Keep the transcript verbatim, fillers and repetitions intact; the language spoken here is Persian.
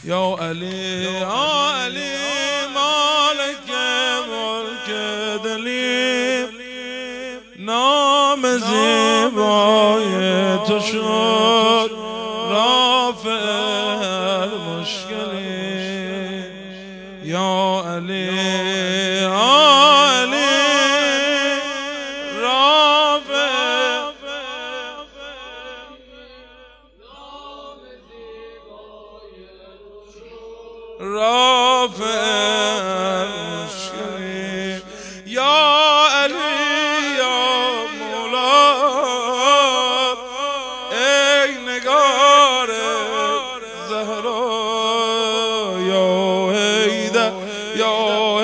یا علی یا علی مالک ملک دلی، نام زیبای تو شد رافع مشکلی. یا علی یا علی رافع رافع مشکلی. یا علی یا مولا ای نگار زهرا، یا حیدر یا